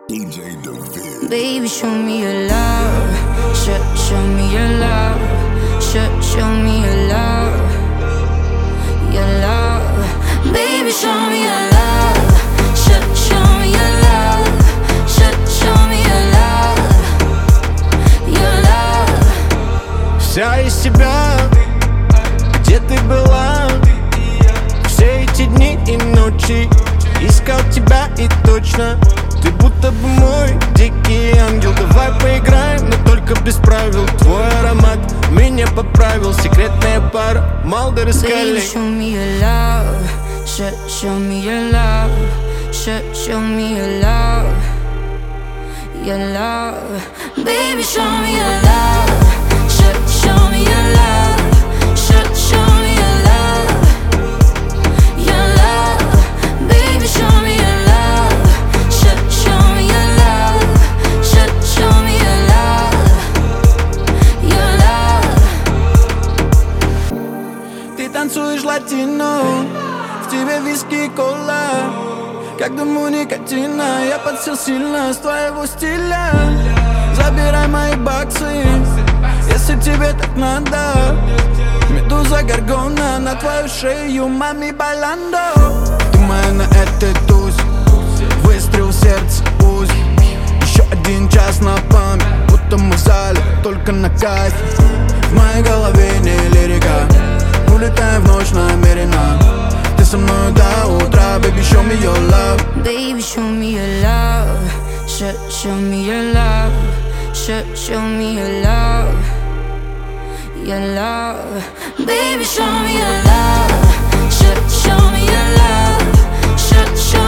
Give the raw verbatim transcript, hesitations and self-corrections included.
D J DeVille. Baby, show me your love. Show, show me your love. Show, show me your love. Your love. Baby, show me your love. Show, show me your love. Show, show me your love. Your love. Вся из себя, где ты была? Все эти дни и ночи искал тебя, и точно ты будто бы мой дикий ангел. Давай поиграем, но только без правил. Твой аромат меня поправил. Секретная пара Малдер и Скалли. Baby, show me your love. Show, show me your love. Show, show me your love. Your love. Baby, show me your love. Show, show me your love. Show, show me your love. Your love. Baby, show me your love. Show, show me your love. Show, show me your love. Your love. Ты танцуешь латино, в тебе виски и кола. Как дыму никотина, я подсел сильно с твоего стиля. Забирай мои баксы, если тебе так надо. Медуза Горгона на твою шею, мами байландо. Думаю, на этой туз выстрел в сердце уз. Еще один час на память, будто мы в зале, только на кайф. В моей голове не лирика, улетаем в ночь намеренно. Ты со мной до утра, baby, show me your love. Baby, show me your love. Show, show me your love. Show, show me your love. Your love. Baby, show me your love. Show, show me your love. Show, show